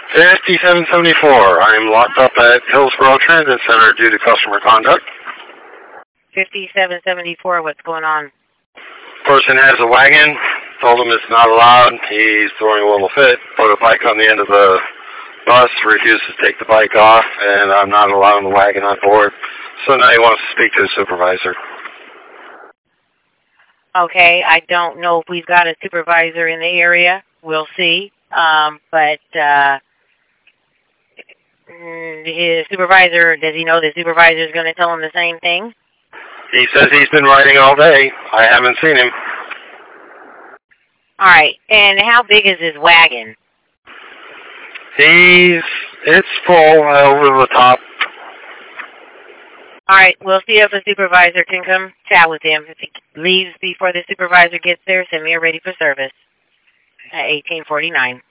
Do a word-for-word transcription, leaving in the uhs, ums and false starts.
fifty-seven seventy-four. I'm locked up at Hillsborough Transit Center due to customer conduct. fifty-seven seventy-four, what's going on? Person has a wagon. Told him it's not allowed. He's throwing a little fit. Put a bike on the end of the bus. Refuses to take the bike off, and I'm not allowing the wagon on board. So now he wants to speak to the supervisor. Okay, I don't know if we've got a supervisor in the area. We'll see. Um, but uh, his supervisor, does he know the supervisor is going to tell him the same thing? He says he's been riding all day. I haven't seen him. All right, and how big is his wagon? He's, it's full uh, over the top. All right, we'll see if the supervisor can come chat with him. If he leaves before the supervisor gets there, send me a ready for service at eighteen forty-nine.